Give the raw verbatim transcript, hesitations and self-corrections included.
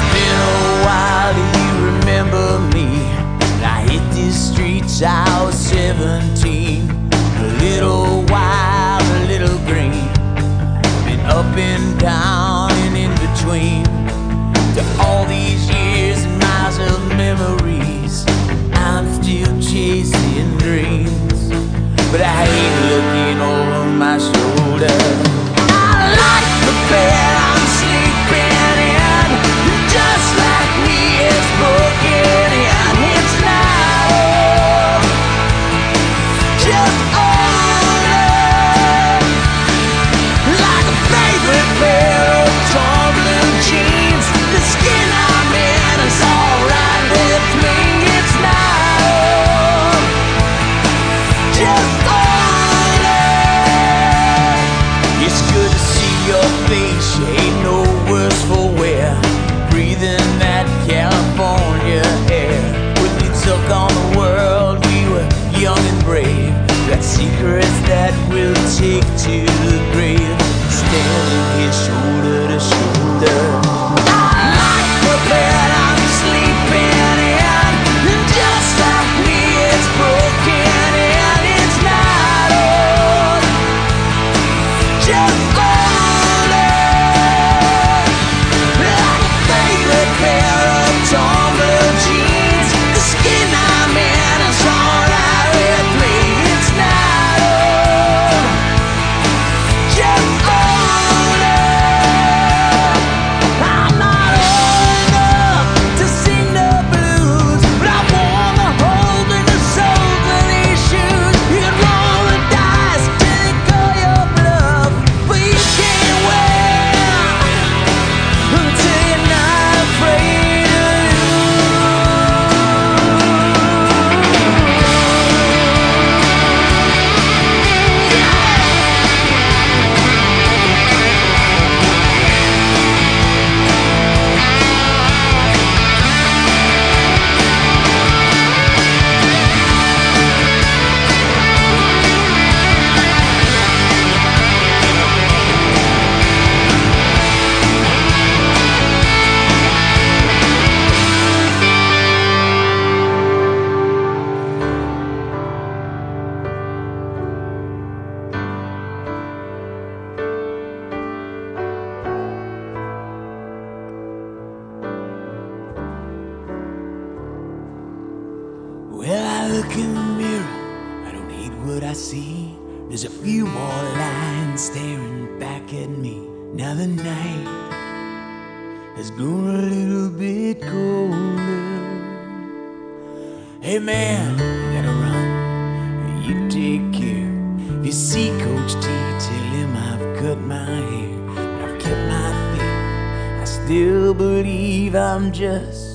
been a while, do you remember me? When I hit these streets, I was seventeen. A little wild, a little green. Been up and down and in between. To all these years and miles of memories, I'm still chasing dreams. But I hate looking over my shoulder. I like the bed I'm sleeping in, just like me, it's broken in. It's not old, just older. Like a favorite pair of torn blue jeans, the skin I'm in is alright with me. It's not old, just older. It's good to see your face, you ain't no worse for wear. Breathing that California air. When we took on the world, we were young and brave. Got secrets that we'll take to the grave. Standing here shoulder to shoulder. I like the bed I'm sleeping in, just like me, it's broken in. It's not old, just older. Like a favorite pair of torn blue jeans, the skin I'm in is alright with me. It's not old, just older. I'm not old enough to sing the blues, but I wanna hold in the soles of these shoes. You can roll the dice till they call your bluff, but you can't win until you're not afraid to Well, I look in the mirror, I don't hate what I see. There's a few more lines staring back at me. Now the night has grown a little bit colder. Hey man, you gotta run, you take care. If you see Coach T, tell him I've cut my hair, but I've kept my faith. I still believe I'm just